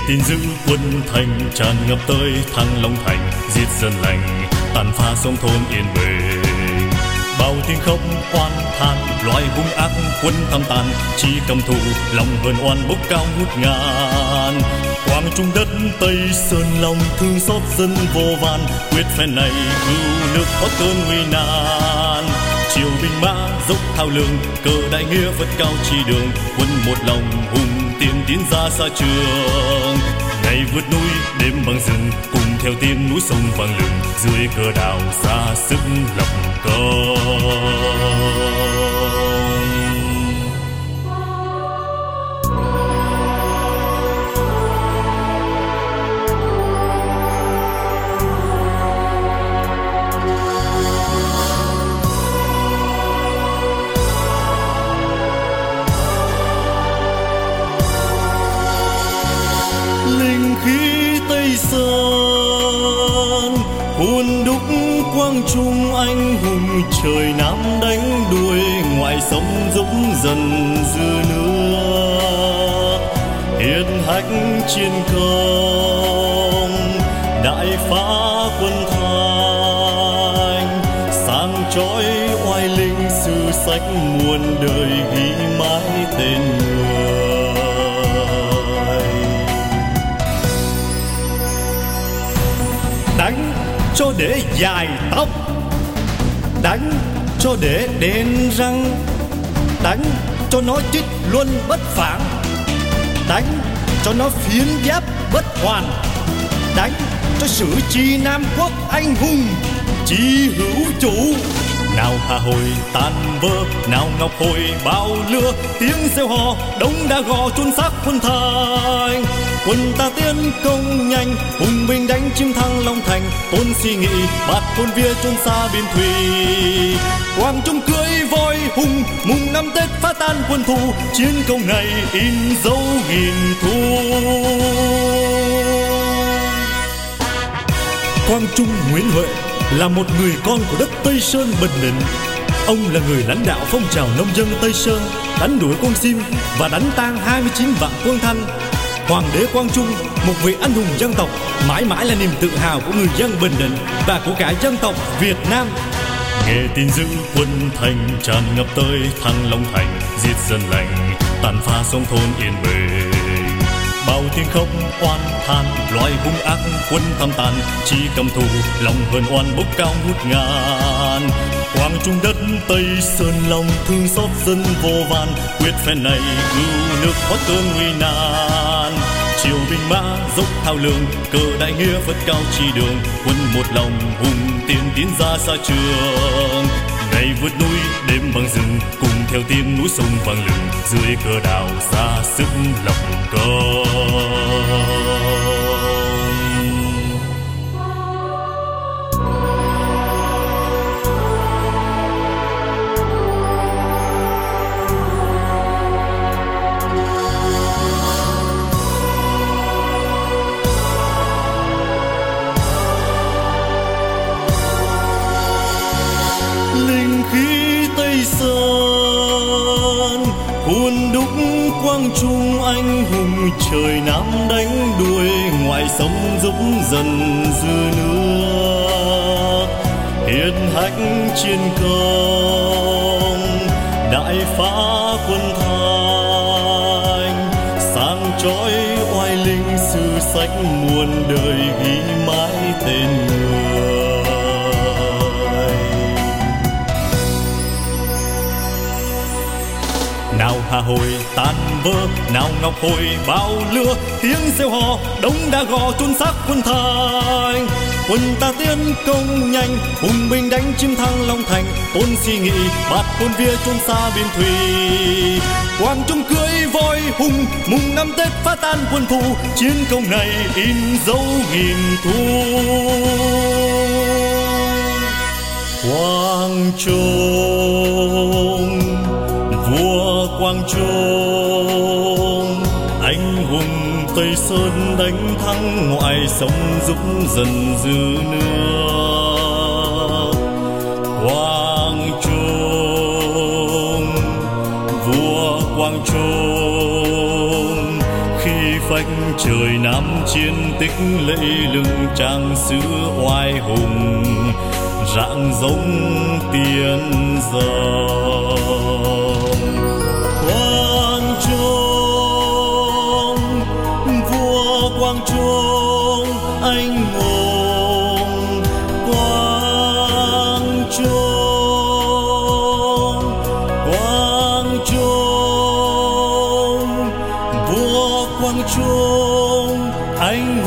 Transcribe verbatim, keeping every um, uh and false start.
tin dữ quân thành tràn ngập tới Thăng Long Thành, giết dân lành tàn phá sông thôn yên bình. Bao tiếng khóc oan than, loài hung ác quân thăm tàn, chỉ cầm thù lòng hờn oan bốc cao ngút ngàn. Quang trung đất Tây Sơn lòng thương xót dân vô van, quyết phen này cứu nước thoát cơn nguy nan. Triều binh mã dốc thao lường, cờ đại nghĩa phất cao chi đường, quân một lòng hùng tiến tiến ra xa trường. Ngày vượt núi đêm băng rừng, cùng theo tiếng núi sông vang lừng, dưới cờ đảo ra sức lập công. Khí Tây Sơn hun đúc quang trung anh hùng, trời Nam đánh đuổi ngoại xâm giúp dần dư nước. Hiển hách chiến công đại phá quân Thanh, sang chói oai linh sử sách muôn đời ghi mãi tên người. Đánh cho để dài tóc, đánh cho để đen răng, đánh cho nó chích luân bất phản, đánh cho nó phiến giáp bất hoàn, đánh cho sử chi Nam Quốc anh hùng chí hữu chủ. Nào Hà Hồi tan vỡ, nào Ngọc Hồi bao lửa, tiếng reo hò đống đa gò chôn xác quân Thành. Quân ta tiến công nhanh, hùng binh đánh chiếm Thăng Long Thành, tôn si nghị bạt quân Vía chôn xa biên thùy. Quang Trung cưỡi voi hùng, mùng năm Tết phá tan quân thù, chiến công này in dấu nghìn thu. Quang Trung Nguyễn Huệ là một người con của đất Tây Sơn Bình Định. Ông là người lãnh đạo phong trào nông dân Tây Sơn, đánh đuổi quân Sim và đánh tan hai mươi chín vạn quân Thanh. Hoàng đế Quang Trung, một vị anh hùng dân tộc, mãi mãi là niềm tự hào của người dân Bình Định và của cả dân tộc Việt Nam. Nghe tin dữ quân Thành tràn ngập tới Thăng Long Thành, giết dân lành tàn phá sông thôn yên bình. Bao tiếng khóc oan than, loài hung ác quân thăm tàn, chỉ cầm thù lòng hờn oan bốc cao ngút ngàn. Quang trung đất Tây Sơn lòng thương xót dân vô van, quyết phen này cứu nước thoát cơn nguy nan. Triều binh mã dốc thao lường, cờ đại nghĩa phất cao chi đường, quân một lòng hùng tiến tiến ra xa trường. Ngày vượt núi đêm băng rừng, cùng theo tiếng núi sông vang lừng, dưới cờ đảo ra sức lập công. Khí Tây Sơn hun đúc quang trung anh hùng, trời Nam đánh đuổi ngoại xâm giúp dần dư nước. Hiển hách chiến công đại phá quân Thanh, sang chói oai linh sử sách muôn đời ghi mãi tên người. Nào Hà Hồi tan vỡ, nào Ngọc Hồi bao lửa, tiếng reo hò đống đa gò chôn xác quân Thành. Quân ta tiến công nhanh, hùng binh đánh chiếm Thăng Long Thành, tôn si nghị bạt quân Vía chôn xa biên thùy. Quang Trung cưỡi voi hùng, mùng năm Tết phá tan quân thù, chiến công này in dấu nghìn thu. Quang Trung vua Quang Trung, anh hùng Tây Sơn đánh thắng ngoại xâm giúp dần dư nước. Quang Trung vua Quang Trung, khi vách trời Nam chiến tích lẫy lừng trang sử oai hùng rạng giống tiên dòng. Quang Trung, vua Quang Trung anh hùng, Quang Trung, Quang Trung, vua Quang Trung anh